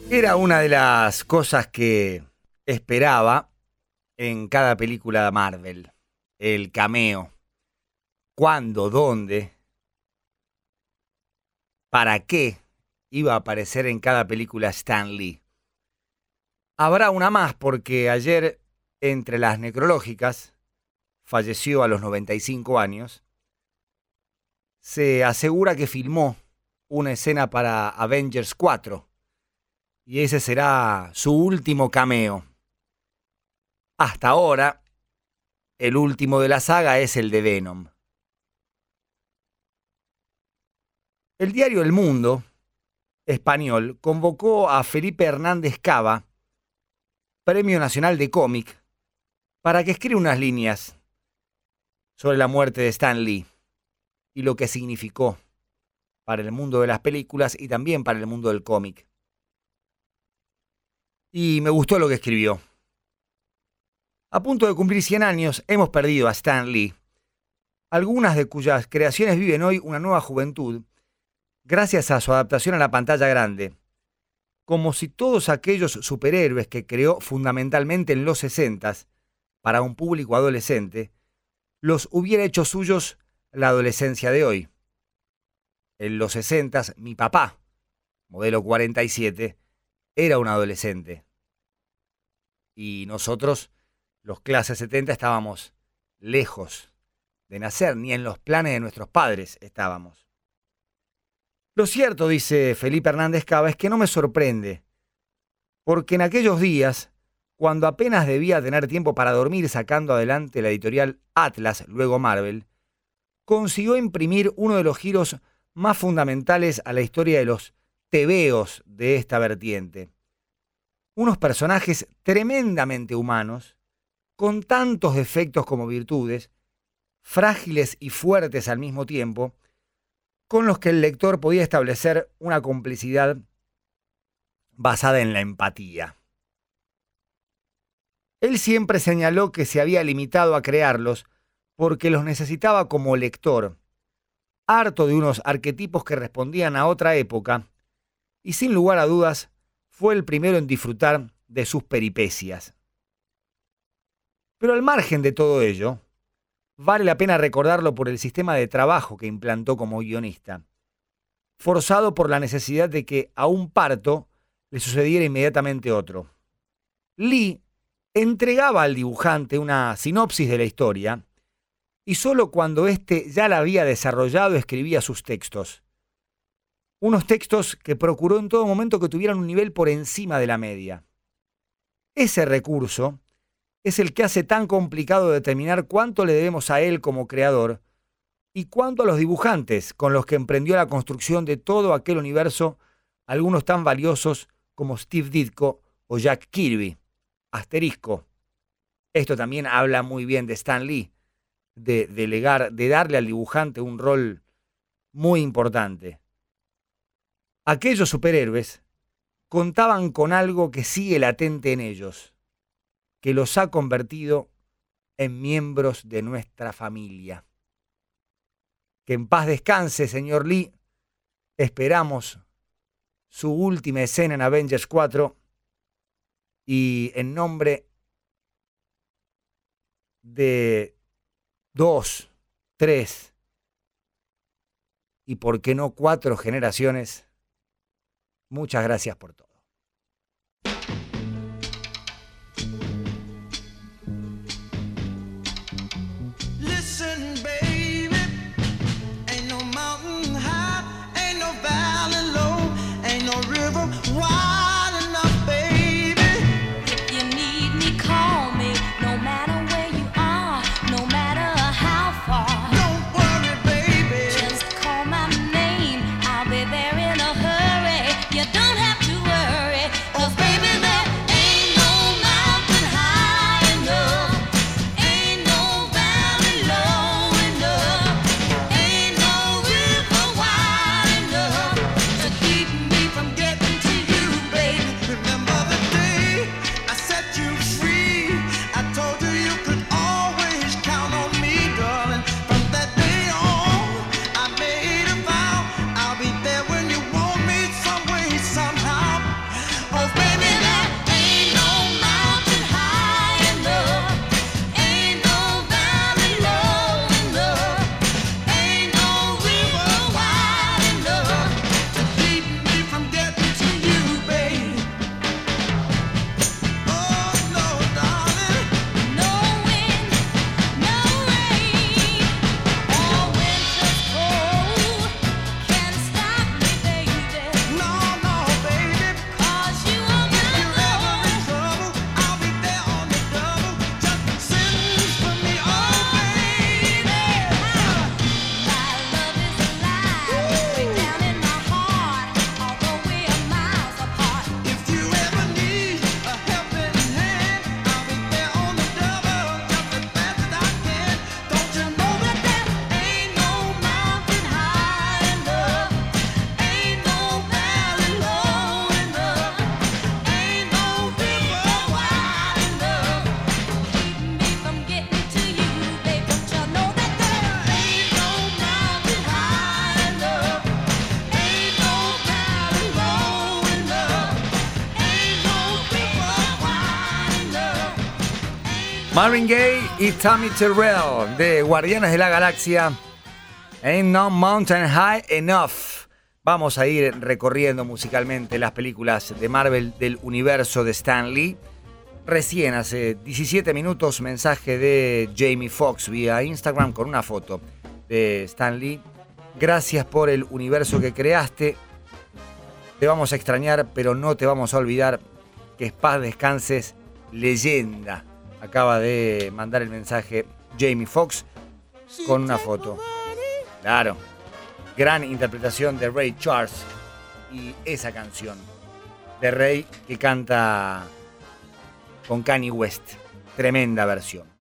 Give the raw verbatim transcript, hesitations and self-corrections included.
Era una de las cosas que esperaba en cada película de Marvel, el cameo. ¿Cuándo? ¿Dónde? ¿Para qué iba a aparecer en cada película Stan Lee? Habrá una más porque ayer, entre las necrológicas, falleció a los noventa y cinco años. Se asegura que filmó una escena para Avengers cuatro y ese será su último cameo. Hasta ahora, el último de la saga es el de Venom. El diario El Mundo español convocó a Felipe Hernández Cava, Premio Nacional de Cómic, para que escriba unas líneas sobre la muerte de Stan Lee y lo que significó para el mundo de las películas y también para el mundo del cómic. Y me gustó lo que escribió. A punto de cumplir cien años, hemos perdido a Stan Lee, algunas de cuyas creaciones viven hoy una nueva juventud, gracias a su adaptación a la pantalla grande, como si todos aquellos superhéroes que creó fundamentalmente en los sesentas para un público adolescente, los hubiera hecho suyos la adolescencia de hoy. En los sesentas, mi papá, modelo cuarenta y siete, era un adolescente. Y nosotros, los clase setenta, estábamos lejos de nacer, ni en los planes de nuestros padres estábamos. Lo cierto, dice Felipe Hernández Cava, es que no me sorprende, porque en aquellos días, cuando apenas debía tener tiempo para dormir sacando adelante la editorial Atlas, luego Marvel, consiguió imprimir uno de los giros más fundamentales a la historia de los tebeos de esta vertiente. Unos personajes tremendamente humanos, con tantos defectos como virtudes, frágiles y fuertes al mismo tiempo, con los que el lector podía establecer una complicidad basada en la empatía. Él siempre señaló que se había limitado a crearlos porque los necesitaba como lector, harto de unos arquetipos que respondían a otra época, y sin lugar a dudas fue el primero en disfrutar de sus peripecias. Pero al margen de todo ello, vale la pena recordarlo por el sistema de trabajo que implantó como guionista, forzado por la necesidad de que a un parto le sucediera inmediatamente otro. Lee entregaba al dibujante una sinopsis de la historia y solo cuando éste ya la había desarrollado escribía sus textos. Unos textos que procuró en todo momento que tuvieran un nivel por encima de la media. Ese recurso es el que hace tan complicado determinar cuánto le debemos a él como creador y cuánto a los dibujantes con los que emprendió la construcción de todo aquel universo, algunos tan valiosos como Steve Ditko o Jack Kirby. Asterisco. Esto también habla muy bien de Stan Lee, de delegar, de darle al dibujante un rol muy importante. Aquellos superhéroes contaban con algo que sigue latente en ellos, que los ha convertido en miembros de nuestra familia. Que en paz descanse, señor Lee. Esperamos su última escena en Avengers cuatro y en nombre de dos, tres y por qué no cuatro generaciones, muchas gracias por todo. Just call my name, I'll be there in a hurry. You don't have to worry. Marvin Gaye y Tammy Terrell de Guardianes de la Galaxia. Ain't no mountain high enough. Vamos a ir recorriendo musicalmente las películas de Marvel del universo de Stan Lee. Recién hace diecisiete minutos, mensaje de Jamie Foxx vía Instagram con una foto de Stan Lee. Gracias por el universo que creaste. Te vamos a extrañar, pero no te vamos a olvidar. Que paz descanses, leyenda. Acaba de mandar el mensaje Jamie Foxx con una foto. Claro. Gran interpretación de Ray Charles y esa canción de Ray que canta con Kanye West. Tremenda versión.